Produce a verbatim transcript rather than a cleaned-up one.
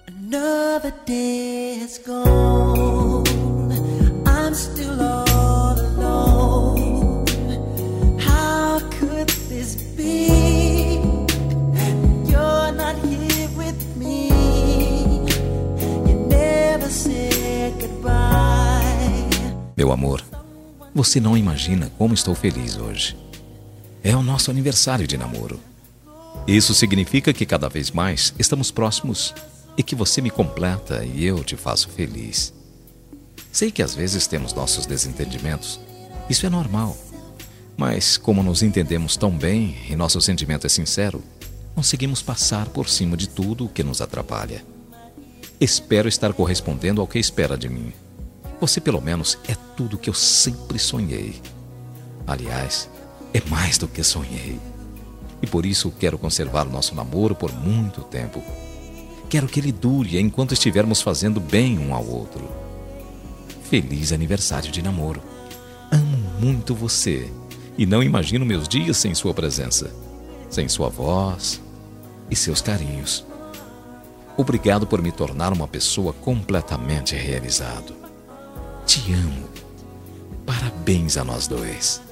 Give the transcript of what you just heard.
Another day has gone. I'm still all alone. How could this be? You're not here with me. You never said goodbye. Meu amor, você não imagina como estou feliz hoje. É o nosso aniversário de namoro. Isso significa que cada vez mais estamos próximos e que você me completa e eu te faço feliz. Sei que às vezes temos nossos desentendimentos. Isso é normal. Mas como nos entendemos tão bem e nosso sentimento é sincero, conseguimos passar por cima de tudo o que nos atrapalha. Espero estar correspondendo ao que espera de mim. Você pelo menos é tudo o que eu sempre sonhei. Aliás, é mais do que sonhei. E por isso quero conservar o nosso namoro por muito tempo. Quero que ele dure enquanto estivermos fazendo bem um ao outro. Feliz aniversário de namoro. Amo muito você e não imagino meus dias sem sua presença, sem sua voz e seus carinhos. Obrigado por me tornar uma pessoa completamente realizado. Te amo. Parabéns a nós dois.